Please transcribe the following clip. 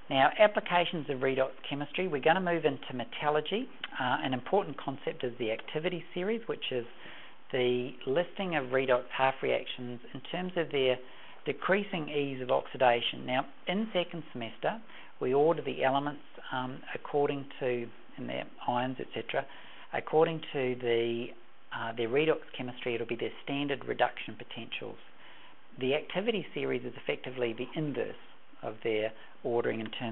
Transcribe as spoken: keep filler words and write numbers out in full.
Now, applications of redox chemistry, we're going to move into metallurgy. Uh, an important concept is the activity series, which is the listing of redox half reactions in terms of their decreasing ease of oxidation. Now, in second semester, we order the elements um, according to, in their ions, et cetera, according to the uh, their redox chemistry. It'll be their standard reduction potentials. The activity series is effectively the inverse of their ordering in terms